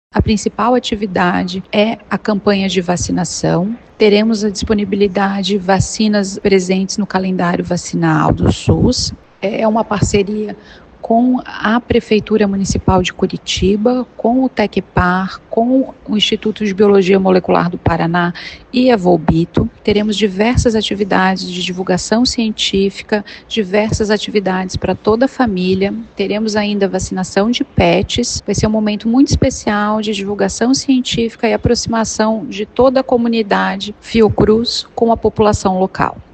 A principal atividade é a campanha de vacinação. Teremos a disponibilidade de vacinas presentes no calendário vacinal do SUS. É uma parceria com a Prefeitura Municipal de Curitiba, com o Tecpar, com o Instituto de Biologia Molecular do Paraná e a Volbito. Teremos diversas atividades de divulgação científica, diversas atividades para toda a família. Teremos ainda vacinação de pets. Vai ser um momento muito especial de divulgação científica e aproximação de toda a comunidade Fiocruz com a população local.